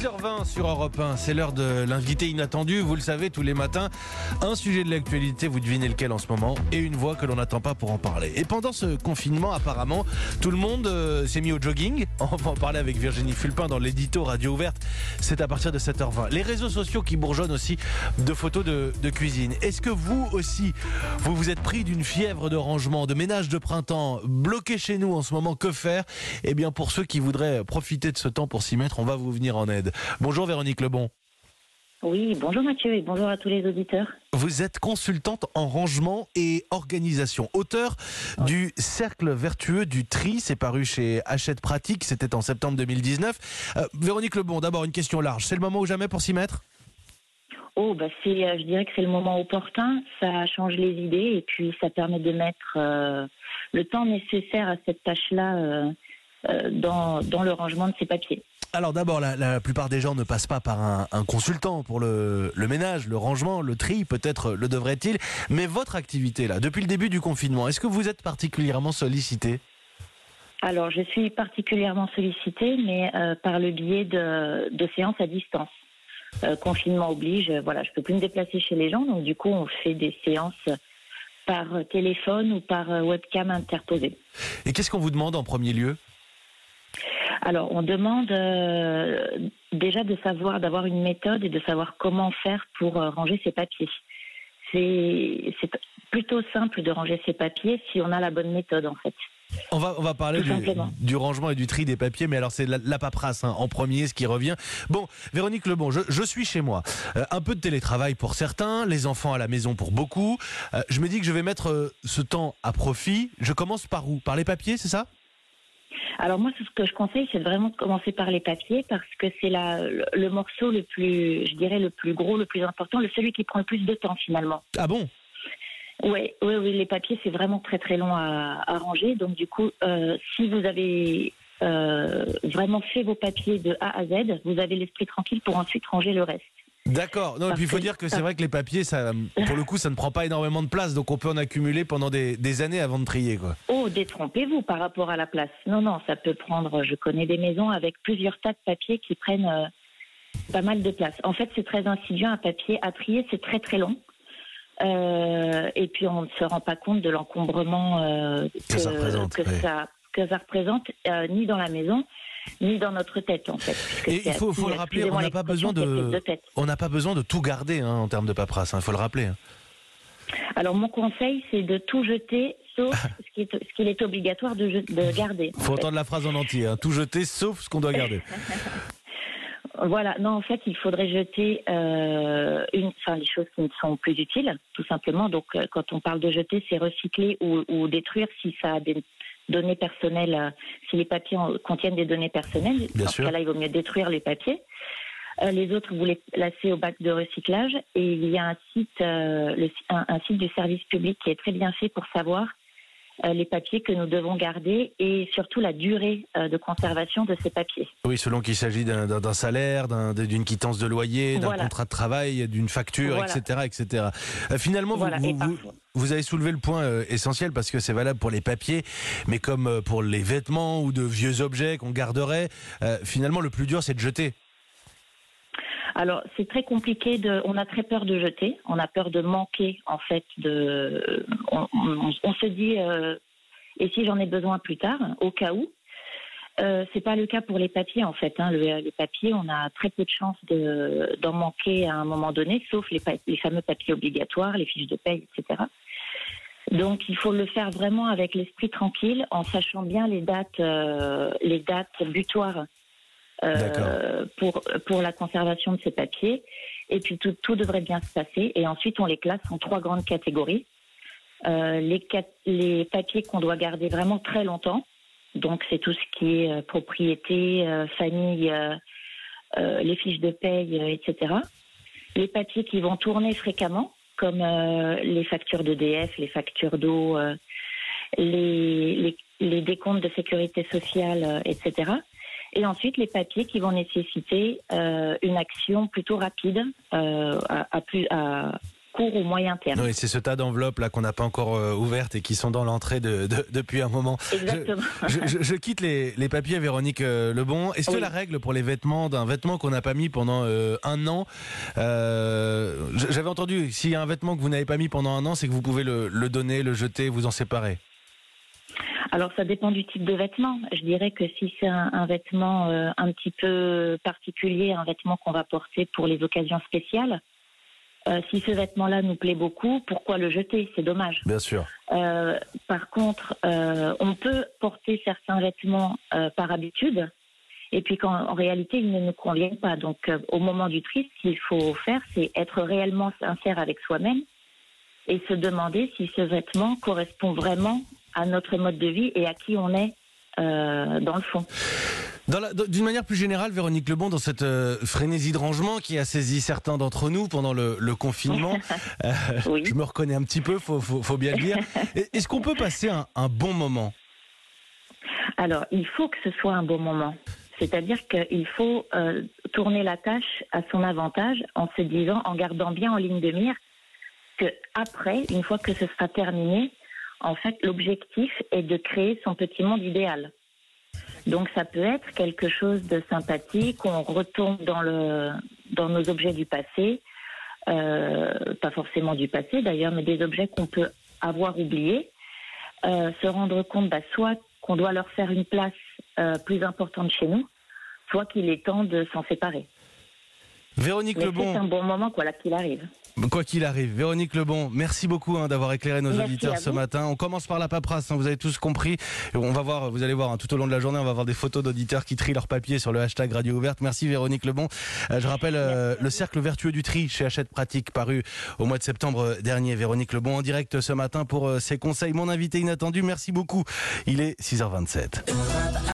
6h20 sur Europe 1, c'est l'heure de l'invité inattendu. Vous le savez, tous les matins, un sujet de l'actualité, vous devinez lequel en ce moment, et une voix que l'on n'attend pas pour en parler. Et pendant ce confinement, apparemment, tout le monde s'est mis au jogging. On va en parler avec Virginie Fulpin dans l'édito Radio Ouverte. C'est à partir de 7h20. Les réseaux sociaux qui bourgeonnent aussi de photos de cuisine. Est-ce que vous aussi, vous vous êtes pris d'une fièvre de rangement, de ménage de printemps, bloqué chez nous en ce moment, que faire? Eh bien, pour ceux qui voudraient profiter de ce temps pour s'y mettre, on va vous venir en aide. Bonjour Véronique Lebon. Oui, bonjour Mathieu et bonjour à tous les auditeurs. Vous êtes consultante en rangement et organisation, auteur du Cercle vertueux du tri, c'est paru chez Hachette Pratique, c'était en septembre 2019. Véronique Lebon, d'abord une question large, c'est le moment ou jamais pour s'y mettre? Je dirais que c'est le moment opportun, ça change les idées et puis ça permet de mettre le temps nécessaire à cette tâche-là dans le rangement de ces papiers. Alors d'abord, la plupart des gens ne passent pas par un consultant pour le ménage, le rangement, le tri, peut-être le devrait-il. Mais votre activité, là, depuis le début du confinement, est-ce que vous êtes particulièrement sollicité? Alors, je suis particulièrement sollicitée, mais par le biais de séances à distance. Confinement oblige, je ne peux plus me déplacer chez les gens, donc du coup, on fait des séances par téléphone ou par webcam interposée. Et qu'est-ce qu'on vous demande en premier lieu? Alors, on demande déjà d'avoir une méthode et de savoir comment faire pour ranger ses papiers. C'est plutôt simple de ranger ses papiers si on a la bonne méthode, en fait. On va parler du rangement et du tri des papiers, mais alors c'est la paperasse en premier, ce qui revient. Bon, Véronique Lebon, je suis chez moi. Un peu de télétravail pour certains, les enfants à la maison pour beaucoup. Je me dis que je vais mettre ce temps à profit. Je commence par où? Par les papiers, c'est ça? Alors moi, ce que je conseille, c'est vraiment de commencer par les papiers parce que c'est le morceau le plus gros, le plus important, celui qui prend le plus de temps finalement. Ah bon? Oui, les papiers, c'est vraiment très très long à ranger. Donc du coup, si vous avez vraiment fait vos papiers de A à Z, vous avez l'esprit tranquille pour ensuite ranger le reste. D'accord. Non, et puis il faut dire que c'est vrai que les papiers, ça, pour le coup, ça ne prend pas énormément de place, donc on peut en accumuler pendant des années avant de trier, quoi. Oh, détrompez-vous par rapport à la place. Non, ça peut prendre. Je connais des maisons avec plusieurs tas de papiers qui prennent pas mal de place. En fait, c'est très insidieux. Un papier à trier, c'est très très long. Et puis on ne se rend pas compte de l'encombrement que ça représente, ni dans la maison, ni dans notre tête en fait. Et il faut le rappeler, on n'a pas besoin de tout garder en termes de paperasse, il faut le rappeler. Alors mon conseil, c'est de tout jeter, sauf ce qu'il est obligatoire de garder. Il faut entendre la phrase en entier, tout jeter, sauf ce qu'on doit garder. Voilà, non, en fait, il faudrait jeter les choses qui ne sont plus utiles, tout simplement. Donc, quand on parle de jeter, c'est recycler ou détruire si ça a des données personnelles, si les papiers contiennent des données personnelles. Dans ce cas-là, il vaut mieux détruire les papiers. Les autres, vous les placez au bac de recyclage. Et il y a un site du service public qui est très bien fait pour savoir les papiers que nous devons garder et surtout la durée de conservation de ces papiers. Oui, selon qu'il s'agit d'un salaire, d'une quittance de loyer, d'un contrat de travail, d'une facture, etc. Finalement, vous avez soulevé le point essentiel parce que c'est valable pour les papiers, mais comme pour les vêtements ou de vieux objets qu'on garderait, finalement le plus dur c'est de jeter. Alors, c'est très compliqué. On a très peur de jeter. On a peur de manquer, en fait. On se dit, et si j'en ai besoin plus tard, au cas où. C'est pas le cas pour les papiers, en fait. Les papiers, on a très peu de chances d'en manquer à un moment donné, sauf les fameux papiers obligatoires, les fiches de paye, etc. Donc, il faut le faire vraiment avec l'esprit tranquille, en sachant bien les dates butoirs. Pour la conservation de ces papiers. Et puis tout devrait bien se passer. Et ensuite, on les classe en 3 grandes catégories. Les papiers qu'on doit garder vraiment très longtemps. Donc, c'est tout ce qui est propriété, famille, les fiches de paye, etc. Les papiers qui vont tourner fréquemment, comme les factures d'EDF, les factures d'eau, les décomptes de sécurité sociale, etc. Et ensuite, les papiers qui vont nécessiter une action plutôt rapide, à court ou moyen terme. Oui, c'est ce tas d'enveloppes là qu'on n'a pas encore ouvertes et qui sont dans l'entrée depuis un moment. Exactement. Je quitte les papiers, Véronique Lebon. Est-ce que la règle pour les vêtements, d'un vêtement qu'on n'a pas mis pendant un an, j'avais entendu, s'il y a un vêtement que vous n'avez pas mis pendant un an, c'est que vous pouvez le donner, le jeter, vous en séparer? Alors, ça dépend du type de vêtement. Je dirais que si c'est un vêtement un petit peu particulier, un vêtement qu'on va porter pour les occasions spéciales, si ce vêtement-là nous plaît beaucoup, pourquoi le jeter? C'est dommage. Bien sûr. Par contre, on peut porter certains vêtements par habitude, et puis quand en réalité ils ne nous conviennent pas. Donc, au moment du tri, ce qu'il faut faire, c'est être réellement sincère avec soi-même et se demander si ce vêtement correspond vraiment à notre mode de vie et à qui on est dans le fond. D'une manière plus générale, Véronique Lebon, dans cette frénésie de rangement qui a saisi certains d'entre nous pendant le confinement, Oui. Je me reconnais un petit peu, faut bien le dire. Est-ce qu'on peut passer un bon moment? Alors, il faut que ce soit un bon moment. C'est-à-dire qu'il faut tourner la tâche à son avantage en se disant, en gardant bien en ligne de mire, que après, une fois que ce sera terminé, en fait, l'objectif est de créer son petit monde idéal. Donc, ça peut être quelque chose de sympathique, on retourne dans nos objets du passé, pas forcément du passé d'ailleurs, mais des objets qu'on peut avoir oubliés, se rendre compte soit qu'on doit leur faire une place plus importante chez nous, soit qu'il est temps de s'en séparer. Véronique Lebon. C'est un bon moment, quoi qu'il arrive. Quoi qu'il arrive. Véronique Lebon, merci beaucoup d'avoir éclairé nos auditeurs ce matin. On commence par la paperasse, vous avez tous compris. On va voir, vous allez voir, tout au long de la journée, on va voir des photos d'auditeurs qui trient leurs papiers sur le hashtag Radio Ouverte. Merci Véronique Lebon. Je rappelle le cercle vertueux du tri chez Hachette Pratique, paru au mois de septembre dernier. Véronique Lebon en direct ce matin pour ses conseils. Mon invité inattendu, merci beaucoup. Il est 6h27.